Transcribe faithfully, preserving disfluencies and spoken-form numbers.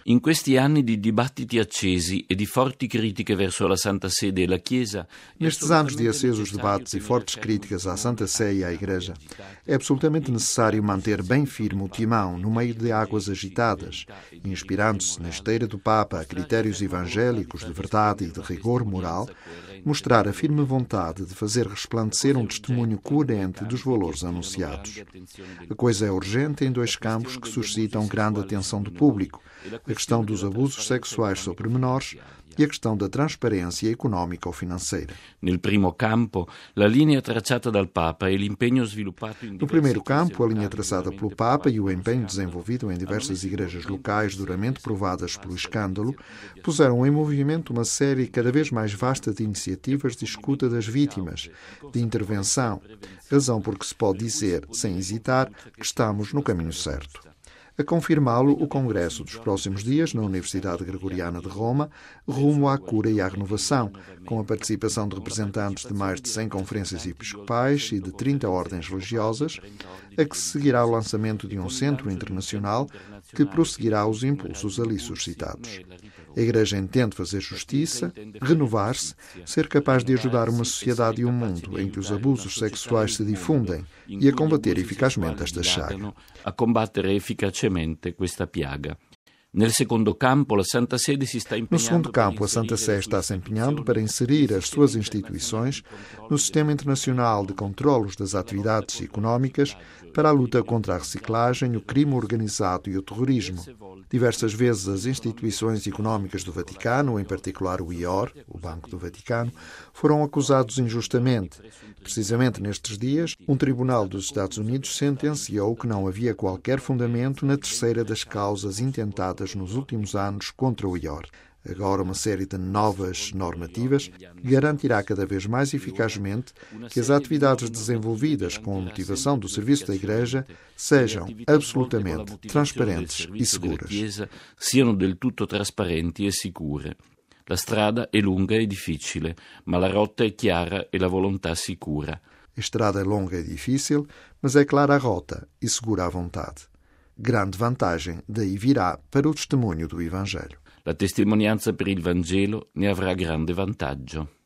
In questi anni di dibattiti accesi e di forti critiche verso la Santa Sede e la Chiesa... Nestes anos de acesos debates e fortes críticas à Santa Sé e à Igreja, é absolutamente necessário manter bem firme o timão no meio de águas agitadas, inspirando-se na esteira do Papa a critérios evangélicos de verdade e de rigor moral, mostrar a firme vontade de fazer resplandecer um testemunho coerente dos valores anunciados. A coisa é urgente em dois campos que suscitam grande atenção do público: a questão dos abusos sexuais sobre menores e a questão da transparência económica ou financeira. Nel primo campo, la linea tracciata dal Papa e l'impegno sviluppato in No primeiro campo, a linha traçada pelo Papa e o empenho desenvolvido em diversas igrejas locais duramente provadas pelo escândalo puseram em movimento uma série cada vez mais vasta de iniciativas de escuta das vítimas, de intervenção, razão por que se pode dizer, sem hesitar, que estamos no caminho certo. A confirmá-lo, o Congresso dos próximos dias, na Universidade Gregoriana de Roma, rumo à cura e à renovação, com a participação de representantes de mais de cem conferências episcopais e de trinta ordens religiosas, a que se seguirá o lançamento de um centro internacional que prosseguirá os impulsos ali suscitados. A Igreja entende fazer justiça, renovar-se, ser capaz de ajudar uma sociedade e um mundo em que os abusos sexuais se difundem e a combater eficazmente esta chaga. A combattere efficacemente questa piaga. Nel secondo campo, la Santa Sede si sta impegnando. No segundo campo, a Santa Sé está se empenhando para inserir as suas instituições no sistema internacional de controlos das atividades económicas para a luta contra a reciclagem, o crime organizado e o terrorismo. Diversas vezes as instituições económicas do Vaticano, em particular o I O R, o Banco do Vaticano, foram acusados injustamente. Precisamente nestes dias, um tribunal dos Estados Unidos sentenciou que não havia qualquer fundamento na terceira das causas intentadas nos últimos anos contra o I O R. Agora, uma série de novas normativas garantirá cada vez mais eficazmente que as atividades desenvolvidas com a motivação do serviço da Igreja sejam absolutamente transparentes e seguras. Siano del tutto trasparenti e sicure. La strada è lunga e difficile, ma la rotta è chiara e la volontà sicura. A estrada é longa e difícil, mas é clara a rota e segura a vontade. Grande vantagem daí virá para o testemunho do Evangelho. La testimonianza per il Vangelo ne avrà grande vantaggio.